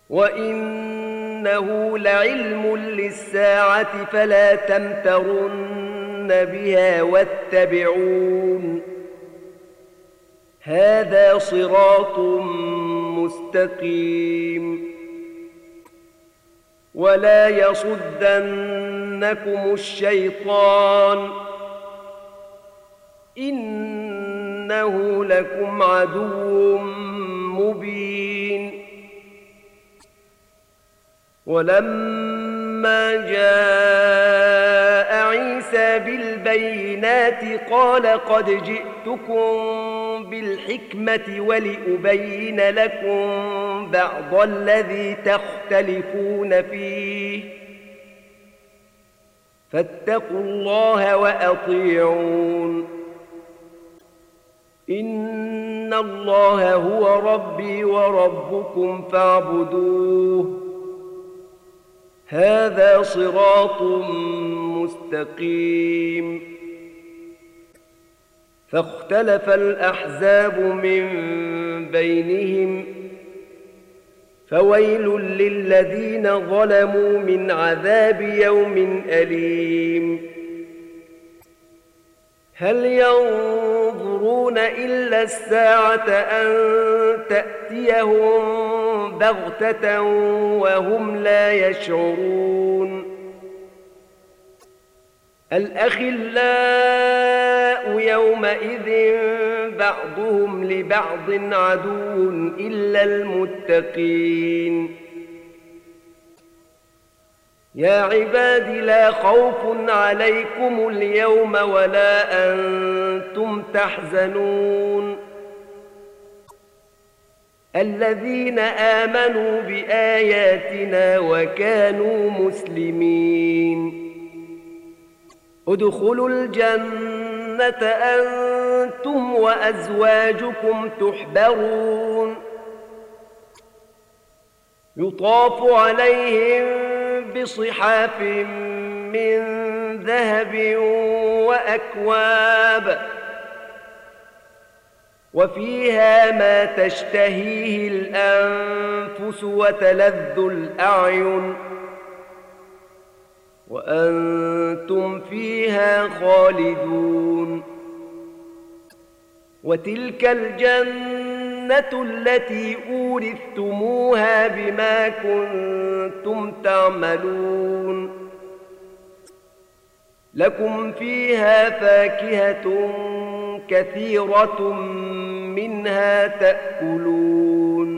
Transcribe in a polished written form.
وإنه لعلم للساعة فلا تمترن بها واتبعون هذا صراط مستقيم ولا يصدنكم الشيطان إنه لكم عدو مبين ولما جاء عيسى بالبينات قال قد جئتكم بالحكمة ولأبين لكم بعض الذي تختلفون فيه فاتقوا الله وأطيعون إن الله هو ربي وربكم فاعبدوه هذا صراط مستقيم فاختلف الأحزاب من بينهم فويل للذين ظلموا من عذاب يوم أليم هل ينظرون إلا الساعة أن تأتيهم بغتة وهم لا يشعرون الأخلاء يومئذ بعضهم لبعض عدو إلا المتقين يا عباد لا خوف عليكم اليوم ولا أنتم تحزنون الذين آمنوا بآياتنا وكانوا مسلمين ادخلوا الجنة أنتم وأزواجكم تحبرون يطاف عليهم بصحاف من ذهب وأكواب وفيها ما تشتهيه الأنفس وتلذ الأعين وأنتم فيها خالدون وتلك الجنة التي أورثتموها بما كنتم تعملون لكم فيها فاكهة كثيرة منها تأكلون